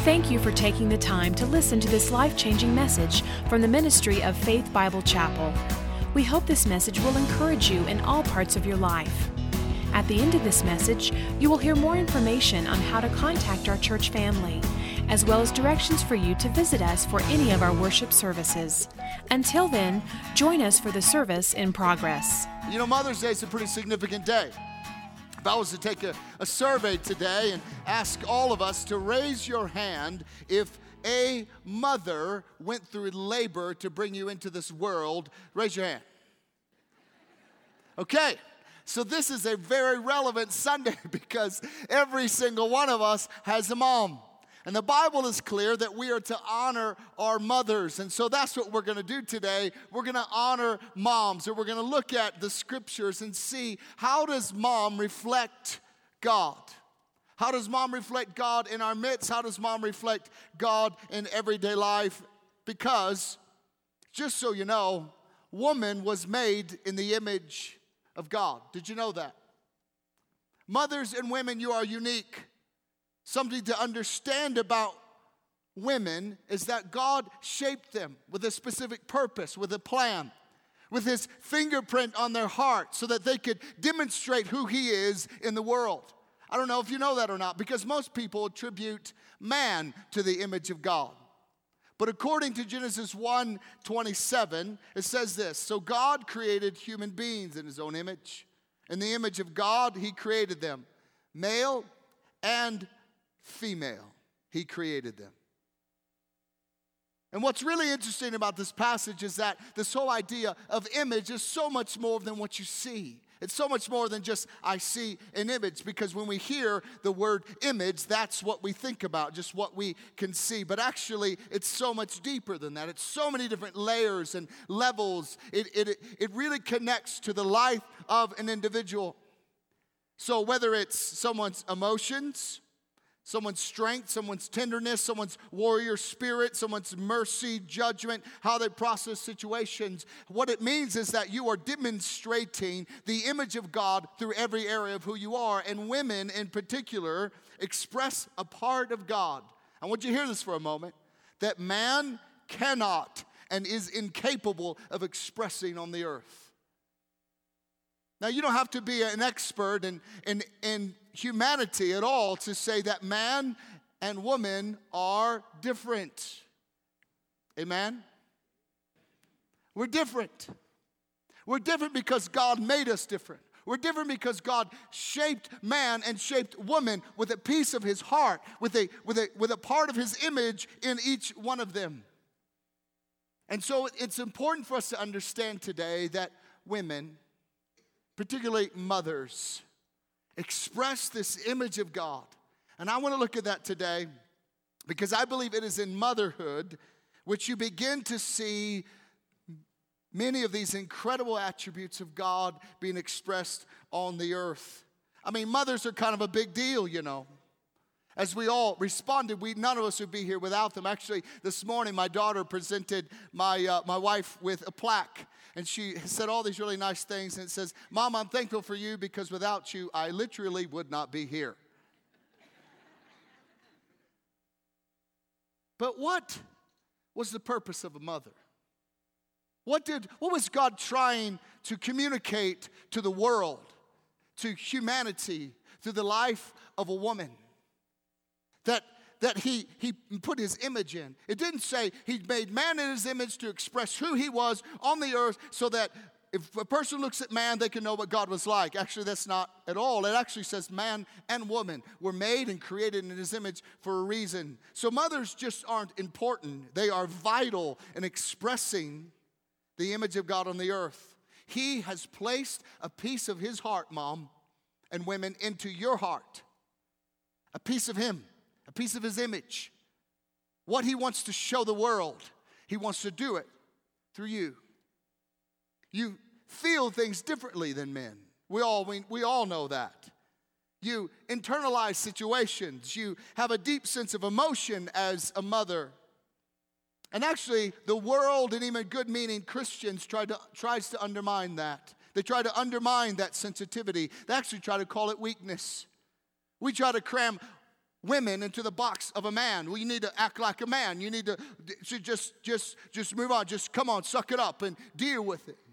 Thank you for taking the time to listen to this life-changing message from the ministry of Faith Bible Chapel. We hope this message will encourage you in all parts of your life. At the end of this message, you will hear more information on how to contact our church family, as well as directions for you to visit us for any of our worship services. Until then, join us for the service in progress. You know, Mother's Day is a pretty significant day. If I was to take a survey today and ask all of us to raise your hand if a mother went through labor to bring you into this world, raise your hand. Okay, so this is a very relevant Sunday because every single one of us has a mom. And the Bible is clear that we are to honor our mothers. And so that's what we're going to do today. We're going to honor moms. And we're going to look at the scriptures and see, how does mom reflect God? How does mom reflect God in our midst? How does mom reflect God in everyday life? Because, just so you know, woman was made in the image of God. Did you know that? Mothers and women, you are unique. Something to understand about women is that God shaped them with a specific purpose, with a plan, with His fingerprint on their heart so that they could demonstrate who He is in the world. I don't know if you know that or not, because most people attribute man to the image of God. But according to Genesis 1:27, it says this: so God created human beings in His own image. In the image of God, He created them. Male and female, He created them. And what's really interesting about this passage is that this whole idea of image is so much more than what you see. It's so much more than just, I see an image, because when we hear the word image, that's what we think about, just what we can see. But actually, it's so much deeper than that. It's so many different layers and levels. It really connects to the life of an individual. So whether it's someone's emotions, someone's strength, someone's tenderness, someone's warrior spirit, someone's mercy, judgment, how they process situations. What it means is that you are demonstrating the image of God through every area of who you are. And women in particular express a part of God. I want you to hear this for a moment, that man cannot and is incapable of expressing on the earth. Now, you don't have to be an expert in humanity at all to say that man and woman are different. Amen? We're different. We're different because God made us different. We're different because God shaped man and shaped woman with a piece of His heart, with a part of His image in each one of them. And so it's important for us to understand today that women, particularly mothers, express this image of God. And I want to look at that today because I believe it is in motherhood which you begin to see many of these incredible attributes of God being expressed on the earth. I mean, mothers are kind of a big deal, you know. As we all responded, none of us would be here without them. Actually, this morning, my daughter presented my wife with a plaque. And she said all these really nice things. And it says, Mom, I'm thankful for you because without you, I literally would not be here. But what was the purpose of a mother? What was God trying to communicate to the world, to humanity, through the life of a woman? That he put His image in. It didn't say He made man in His image to express who He was on the earth so that if a person looks at man, they can know what God was like. Actually, that's not at all. It actually says man and woman were made and created in His image for a reason. So mothers just aren't important. They are vital in expressing the image of God on the earth. He has placed a piece of His heart, mom and women, into your heart. A piece of Him. A piece of His image. What He wants to show the world, He wants to do it through you. You feel things differently than men. We all know that. You internalize situations. You have a deep sense of emotion as a mother. And actually, the world, and even good-meaning Christians, tries to undermine that. They try to undermine that sensitivity. They actually try to call it weakness. We try to cram women into the box of a man. Well, you need to act like a man. You need to just move on. Just come on, suck it up and deal with it.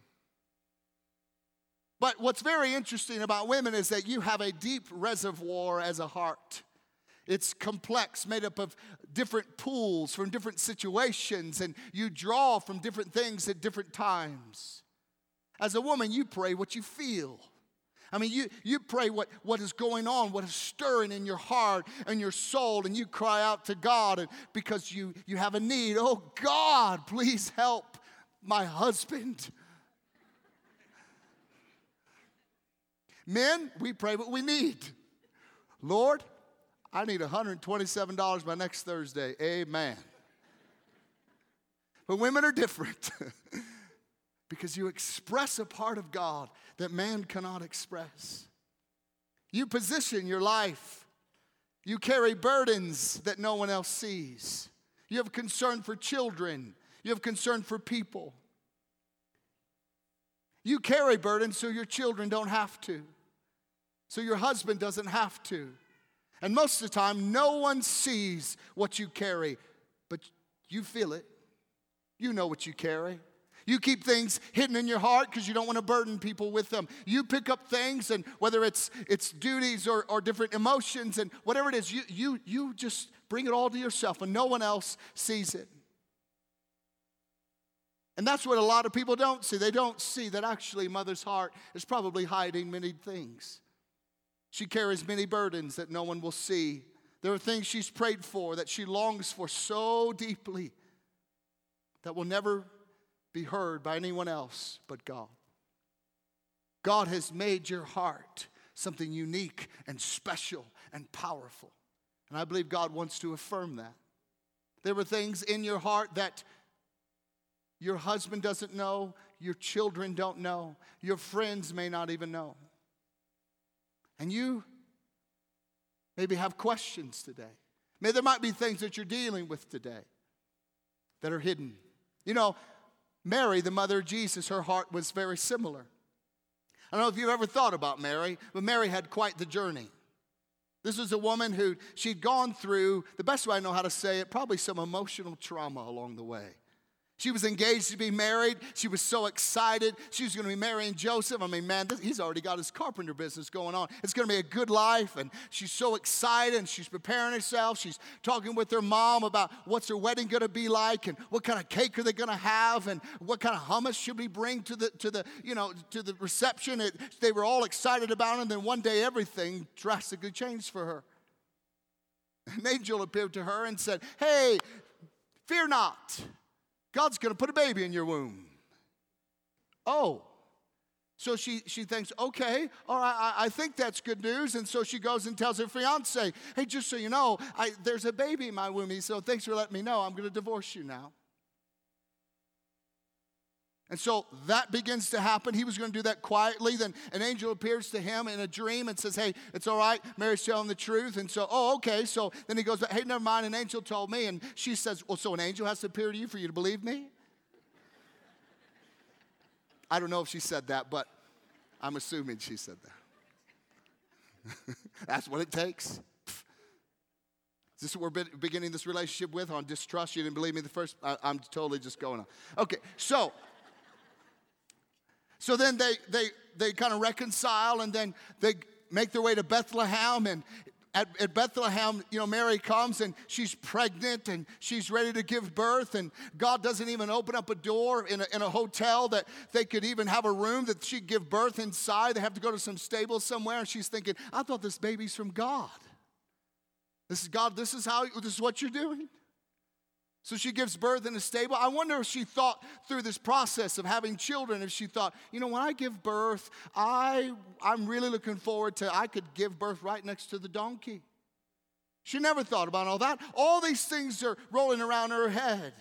But what's very interesting about women is that you have a deep reservoir as a heart. It's complex, made up of different pools from different situations, and you draw from different things at different times. As a woman, you pray what you feel. I mean, you pray what is going on, what is stirring in your heart and your soul, and you cry out to God and because you have a need. Oh, God, please help my husband. Men, we pray what we need. Lord, I need $127 by next Thursday. Amen. But women are different because you express a part of God that man cannot express. You position your life. You carry burdens that no one else sees. You have concern for children. You have concern for people. You carry burdens so your children don't have to. So your husband doesn't have to. And most of the time, no one sees what you carry, but you feel it. You know what you carry. You keep things hidden in your heart because you don't want to burden people with them. You pick up things, and whether it's duties or different emotions and whatever it is, you just bring it all to yourself, and no one else sees it. And that's what a lot of people don't see. They don't see that actually mother's heart is probably hiding many things. She carries many burdens that no one will see. There are things she's prayed for that she longs for so deeply that will never be heard by anyone else but God. God has made your heart something unique and special and powerful. And I believe God wants to affirm that. There were things in your heart that your husband doesn't know, your children don't know, your friends may not even know. And you maybe have questions today. Maybe there might be things that you're dealing with today that are hidden. You know, Mary, the mother of Jesus, her heart was very similar. I don't know if you've ever thought about Mary, but Mary had quite the journey. This was a woman who she'd gone through, the best way I know how to say it, probably some emotional trauma along the way. She was engaged to be married. She was so excited. She was going to be marrying Joseph. I mean, man, he's already got his carpenter business going on. It's going to be a good life. And she's so excited, and she's preparing herself. She's talking with her mom about what's her wedding going to be like, and what kind of cake are they going to have, and what kind of hummus should we bring to the reception. They were all excited about it, and then one day everything drastically changed for her. An angel appeared to her and said, "Hey, fear not. God's going to put a baby in your womb." Oh. So she thinks, okay, all right, I think that's good news. And so she goes and tells her fiance, "Hey, just so you know, there's a baby in my womb. So thanks for letting me know. I'm going to divorce you now." And so that begins to happen. He was going to do that quietly. Then an angel appears to him in a dream and says, "Hey, it's all right. Mary's telling the truth." And so, oh, okay. So then he goes, "Hey, never mind. An angel told me." And she says, "Well, so an angel has to appear to you for you to believe me?" I don't know if she said that, but I'm assuming she said that. That's what it takes. Is this what we're beginning this relationship with, on distrust? You didn't believe me the first? I'm totally just going on. Okay, so then they kind of reconcile, and then they make their way to Bethlehem. And at Bethlehem, Mary comes, and she's pregnant, and she's ready to give birth. And God doesn't even open up a door in a hotel that they could even have a room that she'd give birth inside. They have to go to some stable somewhere. And she's thinking, I thought this baby's from God. This is God. This is what you're doing. So she gives birth in a stable. I wonder if she thought through this process of having children, if she thought, when I give birth, I'm really looking forward to, I could give birth right next to the donkey. She never thought about all that. All these things are rolling around her head.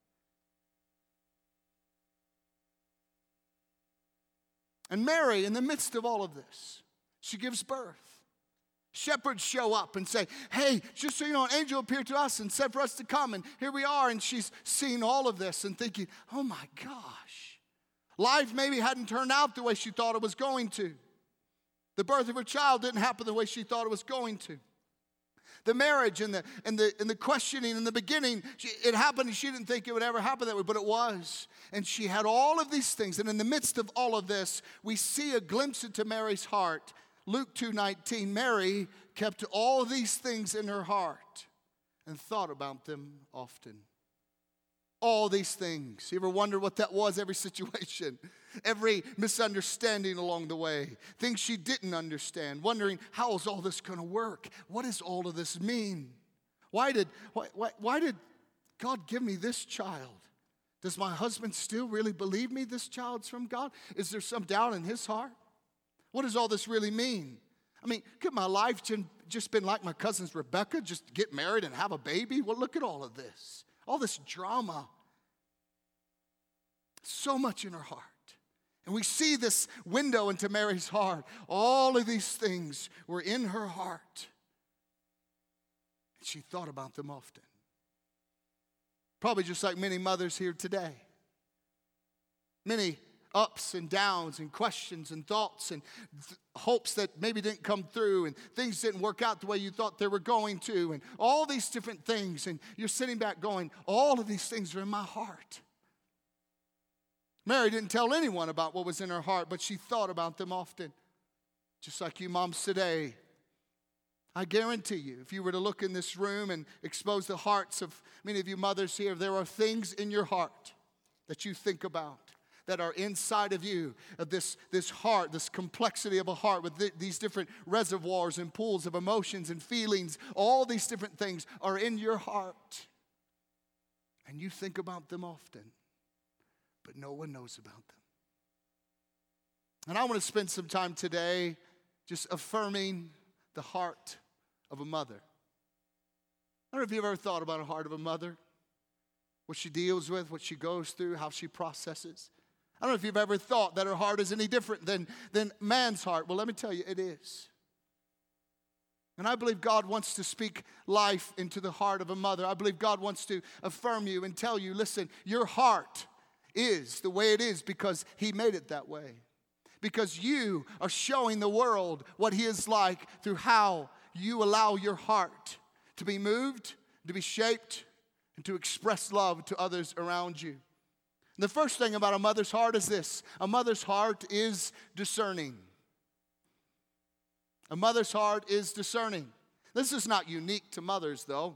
And Mary, in the midst of all of this, she gives birth. Shepherds show up and say, "Hey, just so you know, an angel appeared to us and said for us to come." And here we are. And she's seeing all of this and thinking, oh my gosh. Life maybe hadn't turned out the way she thought it was going to. The birth of her child didn't happen the way she thought it was going to. the marriage and the questioning in the beginning. It happened and she didn't think it would ever happen that way, but it was. And she had all of these things. And in the midst of all of this, we see a glimpse into Mary's heart. Luke 2:19, Mary kept all of these things in her heart and thought about them often. All these things. You ever wonder what that was? Every situation, every misunderstanding along the way, things she didn't understand, wondering, how is all this going to work? What does all of this mean? Why did God give me this child? Does my husband still really believe me this child's from God? Is there some doubt in his heart? What does all this really mean? I mean, could my life just been like my cousin's Rebecca, just get married and have a baby? Well, look at all of this. All this drama. So much in her heart. And we see this window into Mary's heart. All of these things were in her heart. And she thought about them often. Probably just like many mothers here today. Many ups and downs and questions and thoughts and hopes that maybe didn't come through and things didn't work out the way you thought they were going to and all these different things, and you're sitting back going, all of these things are in my heart. Mary didn't tell anyone about what was in her heart, but she thought about them often. Just like you moms today. I guarantee you, if you were to look in this room and expose the hearts of many of you mothers here, there are things in your heart that you think about, that are inside of you, of this heart, this complexity of a heart with these different reservoirs and pools of emotions and feelings. All these different things are in your heart. And you think about them often, but no one knows about them. And I want to spend some time today just affirming the heart of a mother. I don't know if you've ever thought about the heart of a mother, what she deals with, what she goes through, how she processes. I don't know if you've ever thought that her heart is any different than man's heart. Well, let me tell you, it is. And I believe God wants to speak life into the heart of a mother. I believe God wants to affirm you and tell you, listen, your heart is the way it is because He made it that way. Because you are showing the world what He is like through how you allow your heart to be moved, to be shaped, and to express love to others around you. The first thing about a mother's heart is this. A mother's heart is discerning. A mother's heart is discerning. This is not unique to mothers, though.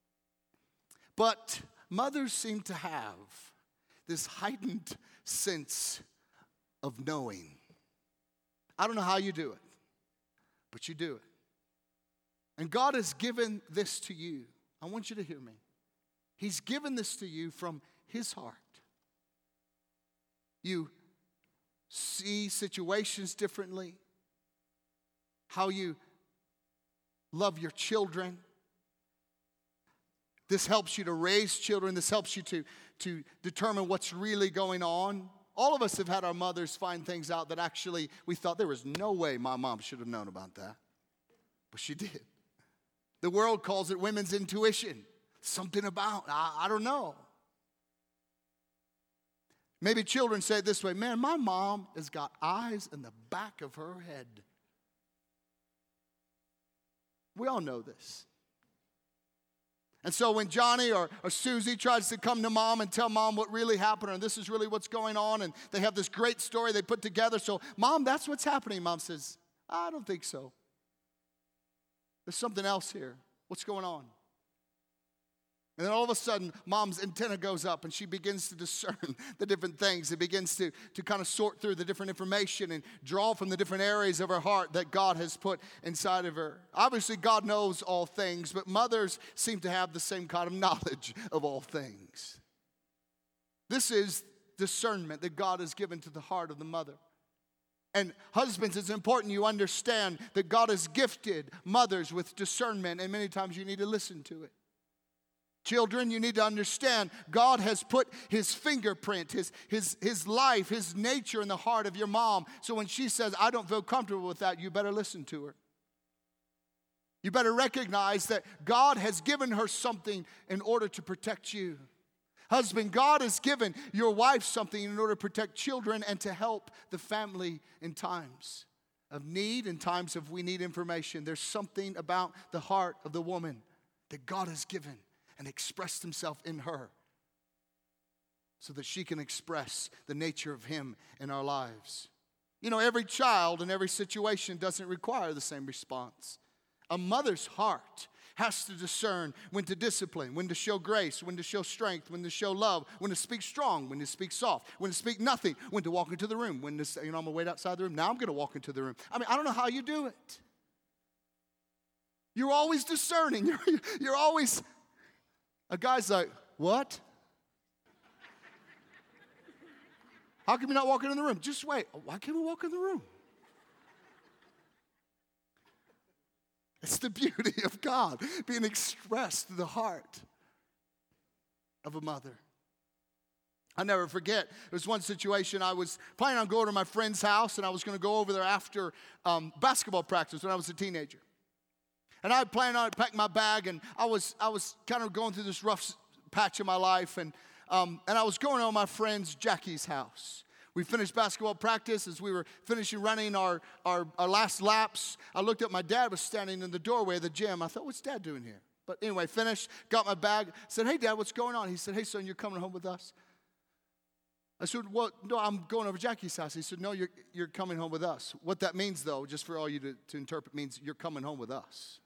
But mothers seem to have this heightened sense of knowing. I don't know how you do it, but you do it. And God has given this to you. I want you to hear me. He's given this to you from His heart. You see situations differently, how you love your children. This helps you to raise children. This helps you to determine what's really going on. All of us have had our mothers find things out that actually we thought there was no way my mom should have known about that. But she did. The world calls it women's intuition. Something about, I don't know. Maybe children say it this way, man, my mom has got eyes in the back of her head. We all know this. And so when Johnny or Susie tries to come to mom and tell mom what really happened, or this is really what's going on, and they have this great story they put together. So, Mom, that's what's happening. Mom says, I don't think so. There's something else here. What's going on? And then all of a sudden, mom's antenna goes up and she begins to discern the different things. It begins to kind of sort through the different information and draw from the different areas of her heart that God has put inside of her. Obviously, God knows all things, but mothers seem to have the same kind of knowledge of all things. This is discernment that God has given to the heart of the mother. And husbands, it's important you understand that God has gifted mothers with discernment, and many times you need to listen to it. Children, you need to understand God has put His fingerprint, His life, His nature in the heart of your mom. So when she says, I don't feel comfortable with that, you better listen to her. You better recognize that God has given her something in order to protect you. Husband, God has given your wife something in order to protect children and to help the family in times. of need and times of we need information. There's something about the heart of the woman that God has given and expressed himself in her so that she can express the nature of him in our lives. You know, every child in every situation doesn't require the same response. A mother's heart has to discern when to discipline, when to show grace, when to show strength, when to show love, when to speak strong, when to speak soft, when to speak nothing, when to walk into the room, when to say, I'm going to wait outside the room. Now I'm going to walk into the room. I mean, I don't know how you do it. You're always discerning. You're always, a guy's like, what? How come you're not walking in the room? Just wait. Why can't we walk in the room? It's the beauty of God being expressed through the heart of a mother. I'll never forget, there was one situation. I was planning on going to my friend's house, and I was going to go over there after basketball practice when I was a teenager. And I planned on packing my bag, and I was kind of going through this rough patch of my life, and I was going to my friend's Jackie's house. We finished basketball practice. As we were finishing running our last laps, I looked up, my dad was standing in the doorway of the gym. I thought, what's Dad doing here? But anyway, finished, got my bag, said, hey, Dad, what's going on? He said, hey, son, you're coming home with us? I said, well, no, I'm going over to Jackie's house. He said, no, you're coming home with us. What that means, though, just for all you to interpret, means you're coming home with us.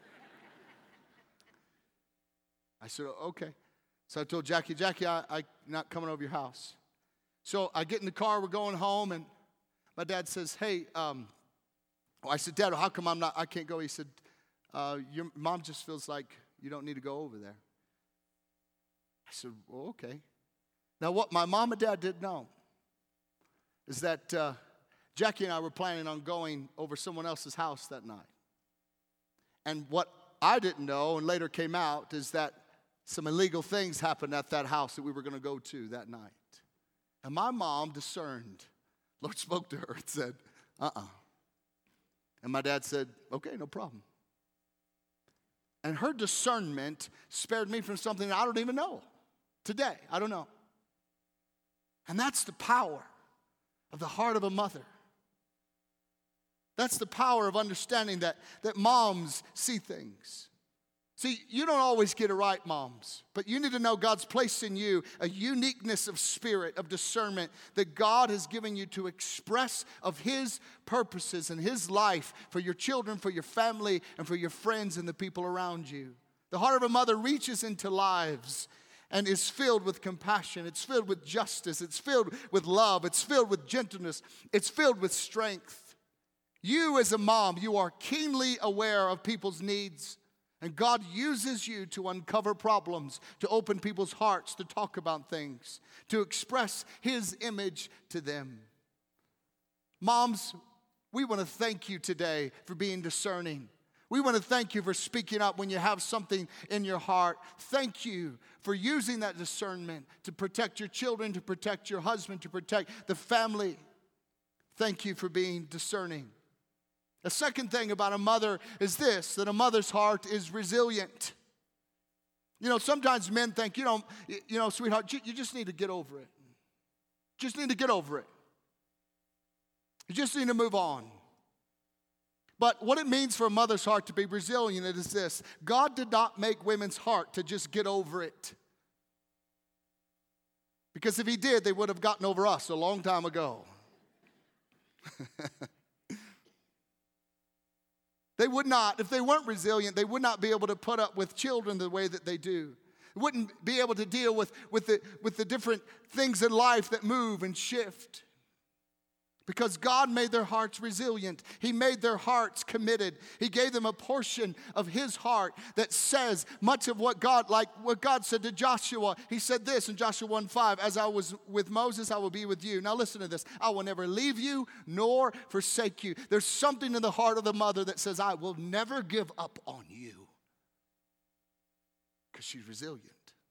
I said, okay. So I told Jackie, I'm not coming over your house. So I get in the car, we're going home, and my dad says, hey, I said, Dad, how come I can't go? He said, your mom just feels like you don't need to go over there. I said, well, okay. Now, what my mom and dad didn't know is that Jackie and I were planning on going over someone else's house that night. And what I didn't know, and later came out, is that some illegal things happened at that house that we were going to go to that night. And my mom discerned. Lord spoke to her and said, And my dad said, okay, no problem. And her discernment spared me from something I don't even know today. I don't know. And that's the power of the heart of a mother. That's the power of understanding that moms see things. See, you don't always get it right, moms, but you need to know God's placed in you a uniqueness of spirit, of discernment that God has given you to express of His purposes and His life for your children, for your family, and for your friends and the people around you. The heart of a mother reaches into lives and is filled with compassion. It's filled with justice. It's filled with love. It's filled with gentleness. It's filled with strength. You as a mom, you are keenly aware of people's needs. And God uses you to uncover problems, to open people's hearts, to talk about things, to express His image to them. Moms, we want to thank you today for being discerning. We want to thank you for speaking up when you have something in your heart. Thank you for using that discernment to protect your children, to protect your husband, to protect the family. Thank you for being discerning. The second thing about a mother is this, that a mother's heart is resilient. You know, sometimes men think, sweetheart, you just need to get over it. Just need to get over it. You just need to move on. But what it means for a mother's heart to be resilient is this. God did not make women's heart to just get over it. Because if He did, they would have gotten over us a long time ago. They would not, if they weren't resilient, they would not be able to put up with children the way that they do. They wouldn't be able to deal with the different things in life that move and shift. Because God made their hearts resilient. He made their hearts committed. He gave them a portion of His heart that says much of what God said to Joshua. He said this in Joshua 1:5, as I was with Moses, I will be with you. Now listen to this. I will never leave you nor forsake you. There's something in the heart of the mother that says, I will never give up on you. Because she's resilient.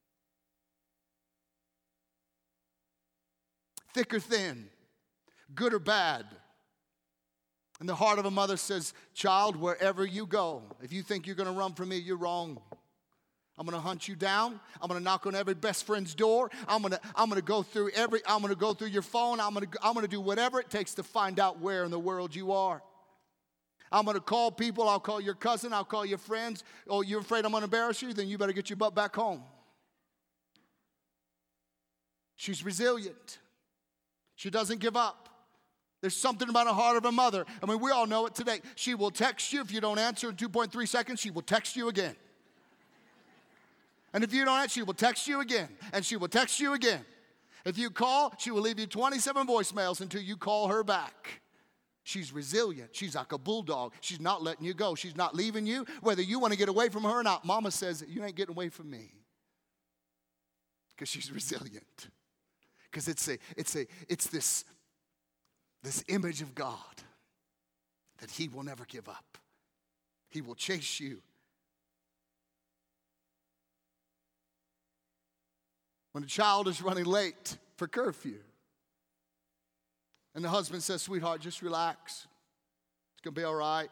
Thick or thin. Good or bad. And the heart of a mother says, child, wherever you go, if you think you're going to run from me, you're wrong. I'm going to hunt you down. I'm going to knock on every best friend's door. I'm going to go through your phone. I'm going to do whatever it takes to find out where in the world you are. I'm going to call people. I'll call your cousin. I'll call your friends. Oh, you're afraid I'm going to embarrass you? Then you better get your butt back home. She's resilient. She doesn't give up. There's something about the heart of a mother. I mean, we all know it today. She will text you. If you don't answer in 2.3 seconds, she will text you again. And if you don't answer, she will text you again. And she will text you again. If you call, she will leave you 27 voicemails until you call her back. She's resilient. She's like a bulldog. She's not letting you go. She's not leaving you, whether you want to get away from her or not. Mama says, you ain't getting away from me. Because she's resilient. Because it's this image of God that he will never give up. He will chase you. When a child is running late for curfew, and the husband says, sweetheart, just relax. It's going to be all right.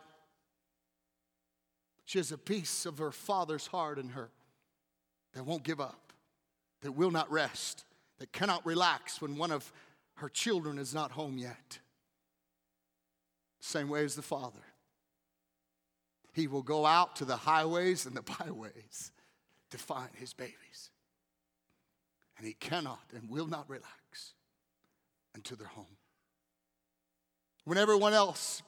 She has a piece of her father's heart in her that won't give up, that will not rest, that cannot relax when one of her children is not home yet. Same way as the father. He will go out to the highways and the byways to find his babies. And he cannot and will not relax until they're home. When everyone else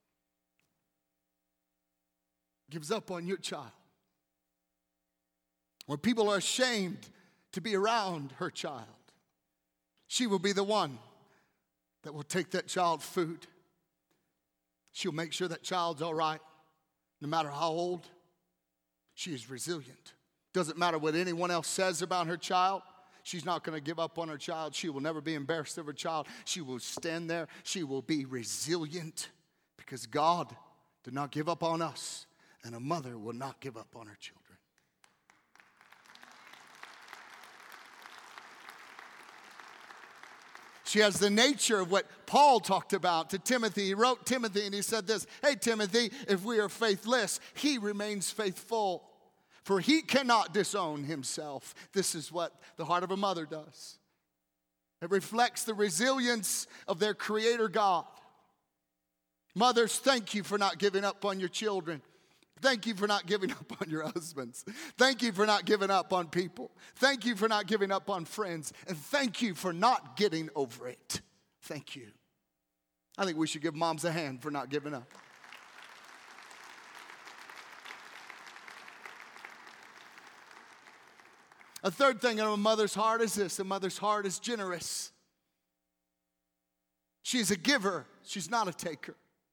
gives up on your child, when people are ashamed to be around her child, she will be the one that will take that child food. She'll make sure that child's all right, no matter how old. She is resilient. Doesn't matter what anyone else says about her child. She's not going to give up on her child. She will never be embarrassed of her child. She will stand there. She will be resilient because God did not give up on us, and a mother will not give up on her children. She has the nature of what Paul talked about to Timothy. He wrote Timothy and he said this, hey, Timothy, if we are faithless, he remains faithful. For he cannot disown himself. This is what the heart of a mother does. It reflects the resilience of their creator God. Mothers, thank you for not giving up on your children. Thank you for not giving up on your husbands. Thank you for not giving up on people. Thank you for not giving up on friends. And thank you for not getting over it. Thank you. I think we should give moms a hand for not giving up. A third thing in a mother's heart is this. A mother's heart is generous. She's a giver. She's not a taker.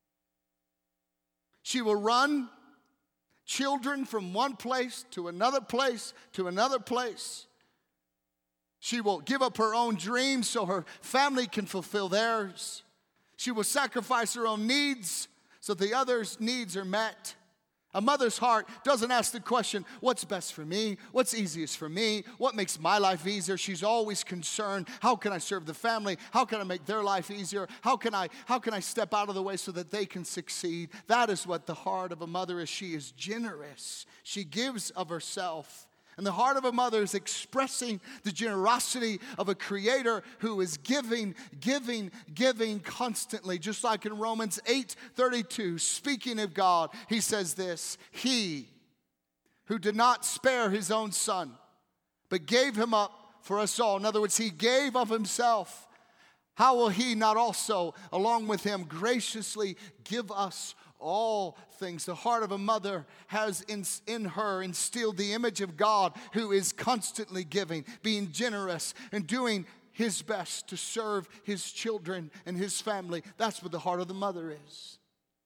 She will run children from one place to another place to another place. She will give up her own dreams so her family can fulfill theirs. She will sacrifice her own needs so the others' needs are met. A mother's heart doesn't ask the question, what's best for me? What's easiest for me? What makes my life easier? She's always concerned, how can I serve the family? How can I make their life easier? How can I step out of the way so that they can succeed? That is what the heart of a mother is. She is generous. She gives of herself. And the heart of a mother is expressing the generosity of a creator who is giving constantly. Just like in Romans 8:32, speaking of God, he says this, he who did not spare his own son, but gave him up for us all. In other words, he gave of himself. How will he not also, along with him, graciously give us all things? The heart of a mother has in her instilled the image of God who is constantly giving, being generous, and doing his best to serve his children and his family. That's what the heart of the mother is.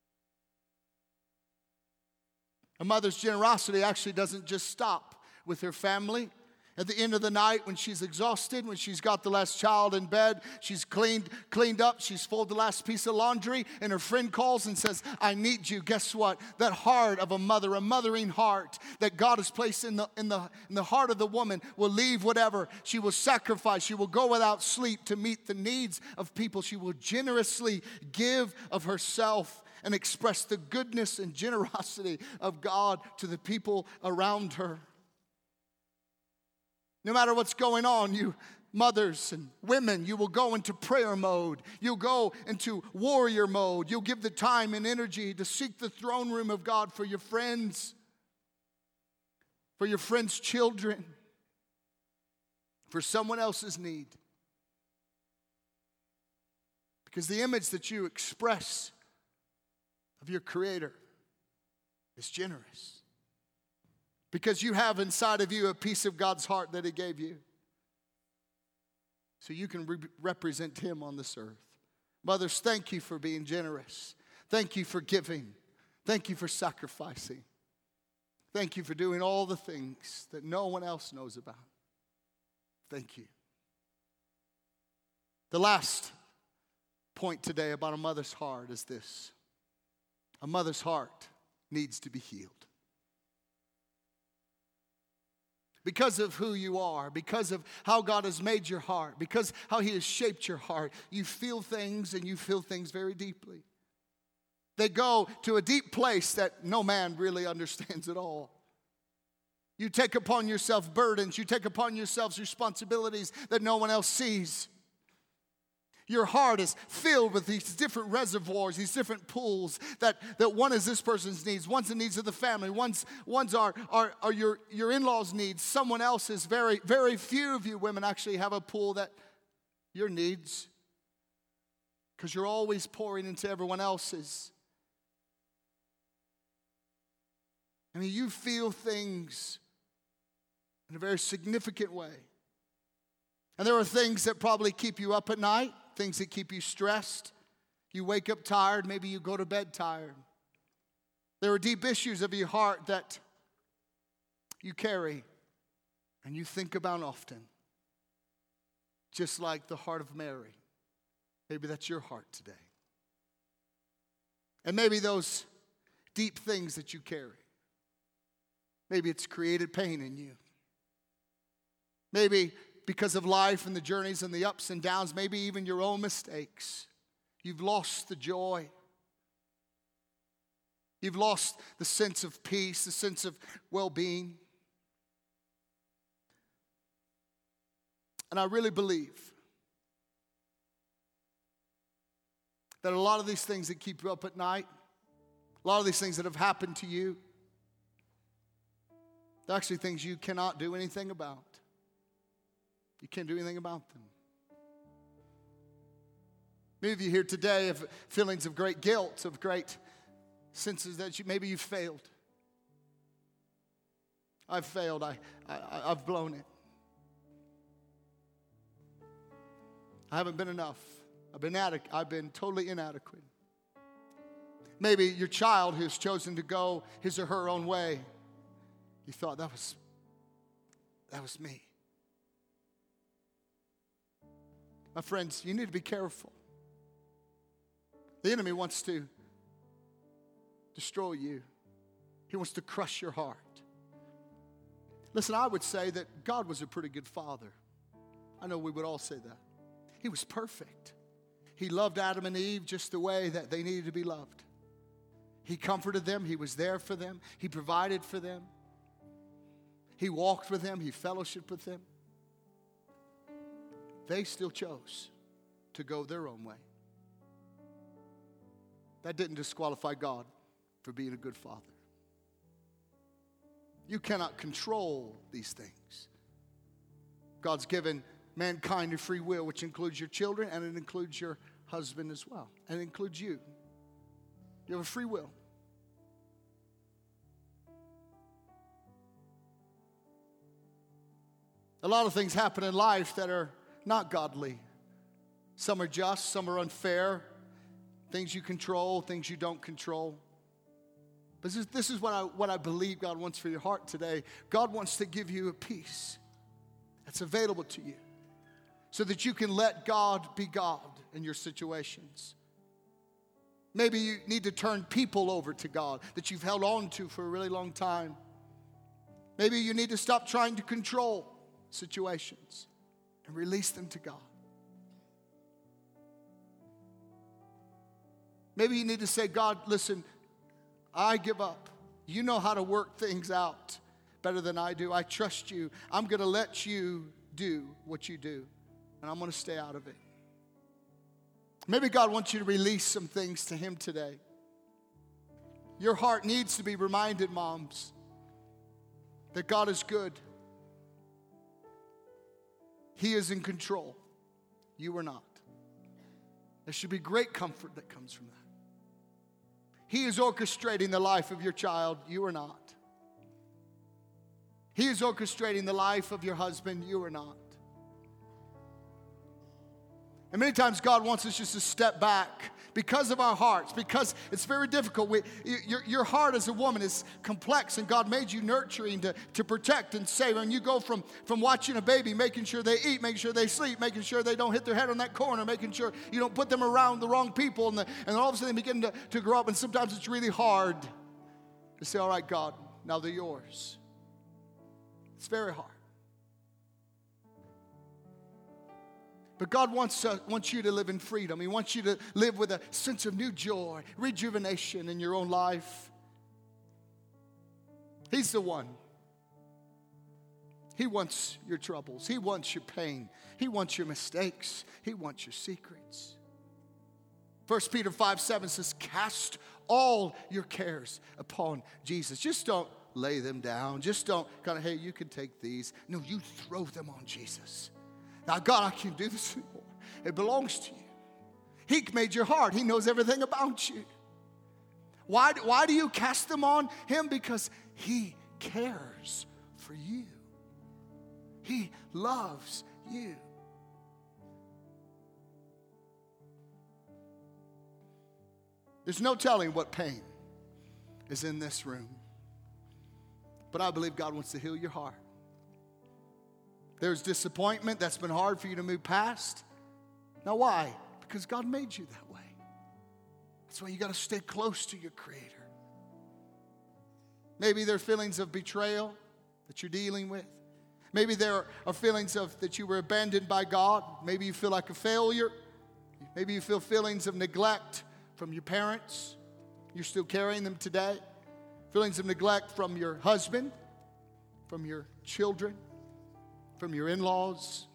A mother's generosity actually doesn't just stop with her family. At the end of the night, when she's exhausted, when she's got the last child in bed, she's cleaned up, she's folded the last piece of laundry, and her friend calls and says, I need you. Guess what? That heart of a mother, a mothering heart that God has placed in the heart of the woman will leave whatever. She will sacrifice. She will go without sleep to meet the needs of people. She will generously give of herself and express the goodness and generosity of God to the people around her. No matter what's going on, mothers and women, you will go into prayer mode. You'll go into warrior mode. You'll give the time and energy to seek the throne room of God for your friends, for your friends' children, for someone else's need. Because the image that you express of your Creator is generous. Because you have inside of you a piece of God's heart that He gave you. So you can represent Him on this earth. Mothers, thank you for being generous. Thank you for giving. Thank you for sacrificing. Thank you for doing all the things that no one else knows about. Thank you. The last point today about a mother's heart is this. A mother's heart needs to be healed. Because of who you are, because of how God has made your heart, because how He has shaped your heart, you feel things and you feel things very deeply. They go to a deep place that no man really understands at all. You take upon yourself burdens, you take upon yourselves responsibilities that no one else sees. Your heart is filled with these different reservoirs, these different pools that one is this person's needs, one's the needs of the family, one's are your in-laws' needs, someone else's. Very, very few of you women actually have a pool that your needs, because you're always pouring into everyone else's. I mean, you feel things in a very significant way. And there are things that probably keep you up at night, things that keep you stressed. You wake up tired, maybe you go to bed tired. There are deep issues of your heart that you carry and you think about often. Just like the heart of Mary. Maybe that's your heart today. And maybe those deep things that you carry, maybe it's created pain in you. Maybe because of life and the journeys and the ups and downs, maybe even your own mistakes, you've lost the joy. You've lost the sense of peace, the sense of well-being. And I really believe that a lot of these things that keep you up at night, a lot of these things that have happened to you, they're actually things you cannot do anything about. You can't do anything about them. Many of you here today have feelings of great guilt, of great senses that maybe you've failed. I've failed. I've blown it. I haven't been enough. I've been totally inadequate. Maybe your child who's chosen to go his or her own way, you thought that was me. My friends, you need to be careful. The enemy wants to destroy you. He wants to crush your heart. Listen, I would say that God was a pretty good father. I know we would all say that. He was perfect. He loved Adam and Eve just the way that they needed to be loved. He comforted them. He was there for them. He provided for them. He walked with them. He fellowshiped with them. They still chose to go their own way. That didn't disqualify God for being a good father. You cannot control these things. God's given mankind a free will, which includes your children, and it includes your husband as well. And it includes you. You have a free will. A lot of things happen in life that are not godly. Some are just, some are unfair. Things you control, things you don't control. But this is what I believe God wants for your heart today. God wants to give you a peace that's available to you so that you can let God be God in your situations. Maybe you need to turn people over to God that you've held on to for a really long time. Maybe you need to stop trying to control situations and release them to God. Maybe you need to say, God, listen, I give up. You know how to work things out better than I do. I trust you. I'm going to let you do what you do. and I'm going to stay out of it. Maybe God wants you to release some things to Him today. Your heart needs to be reminded, moms, that God is good. He is in control. You are not. There should be great comfort that comes from that. He is orchestrating the life of your child. You are not. He is orchestrating the life of your husband. You are not. And many times God wants us just to step back because of our hearts, because it's very difficult. Your heart as a woman is complex, and God made you nurturing to protect and save. And you go from watching a baby, making sure they eat, making sure they sleep, making sure they don't hit their head on that corner, making sure you don't put them around the wrong people, and then all of a sudden they begin to grow up, and sometimes it's really hard to say, all right, God, now they're yours. It's very hard. But God wants you to live in freedom. He wants you to live with a sense of new joy, rejuvenation in your own life. He's the one. He wants your troubles. He wants your pain. He wants your mistakes. He wants your secrets. 1 Peter 5:7 says, cast all your cares upon Jesus. Just don't lay them down. Just don't kind of, hey, you can take these. No, you throw them on Jesus. Now, God, I can't do this anymore. It belongs to you. He made your heart. He knows everything about you. Why do you cast them on Him? Because He cares for you. He loves you. There's no telling what pain is in this room. But I believe God wants to heal your heart. There's disappointment that's been hard for you to move past. Now why? Because God made you that way. That's why you got to stay close to your Creator. Maybe there are feelings of betrayal that you're dealing with. Maybe there are feelings of that you were abandoned by God. Maybe you feel like a failure. Maybe you feel feelings of neglect from your parents. You're still carrying them today. Feelings of neglect from your husband, from your children, from your in-laws.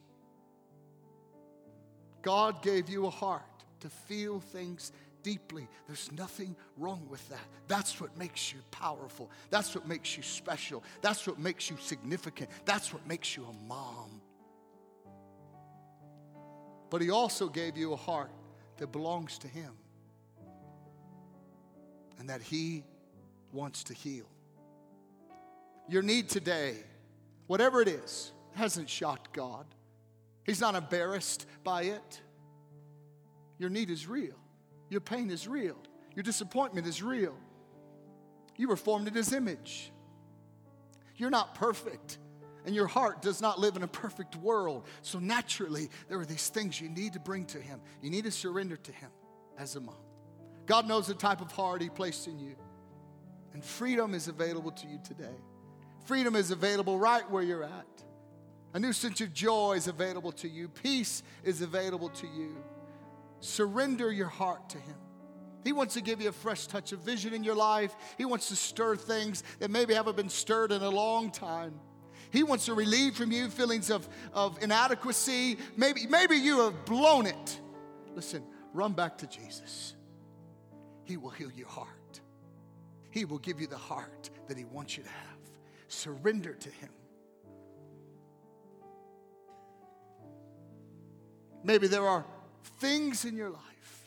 God gave you a heart to feel things deeply. There's nothing wrong with that. That's what makes you powerful. That's what makes you special. That's what makes you significant. That's what makes you a mom. But He also gave you a heart that belongs to Him and that He wants to heal. Your need today, whatever it is, hasn't shocked God. He's not embarrassed by it. Your need is real. Your pain is real. Your disappointment is real. You were formed in His image. You're not perfect, and your heart does not live in a perfect world. So naturally, there are these things you need to bring to Him. You need to surrender to Him as a mom. God knows the type of heart He placed in you, and freedom is available to you today. Freedom is available right where you're at. A new sense of joy is available to you. Peace is available to you. Surrender your heart to Him. He wants to give you a fresh touch of vision in your life. He wants to stir things that maybe haven't been stirred in a long time. He wants to relieve from you feelings of inadequacy. Maybe you have blown it. Listen, run back to Jesus. He will heal your heart. He will give you the heart that He wants you to have. Surrender to Him. Maybe there are things in your life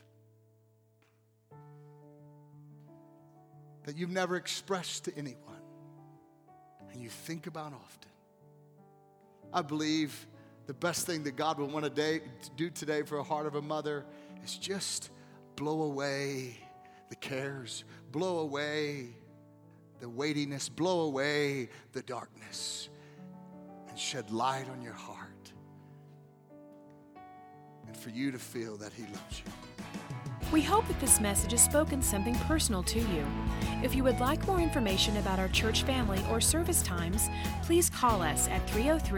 that you've never expressed to anyone and you think about often. I believe the best thing that God will want to do today for a heart of a mother is just blow away the cares, blow away the weightiness, blow away the darkness, and shed light on your heart. And for you to feel that He loves you. We hope that this message has spoken something personal to you. If you would like more information about our church family or service times, please call us at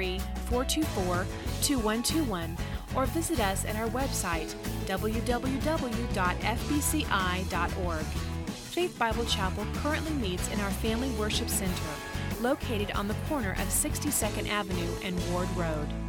303-424-2121 or visit us at our website, www.fbci.org. Faith Bible Chapel currently meets in our Family Worship Center, located on the corner of 62nd Avenue and Ward Road.